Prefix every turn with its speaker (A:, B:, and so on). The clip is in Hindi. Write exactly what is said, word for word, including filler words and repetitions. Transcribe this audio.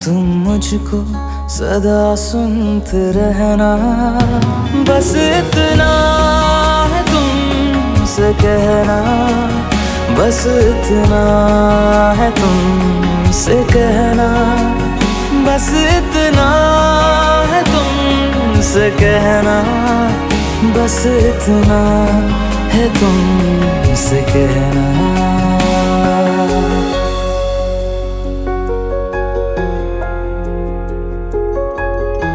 A: तुम मुझको सदा सुनते रहना, बस इतना है तुमसे कहना, बस इतना है तुमसे कहना, बस इतना है तुमसे कहना, बस इतना है तुमसे कहना।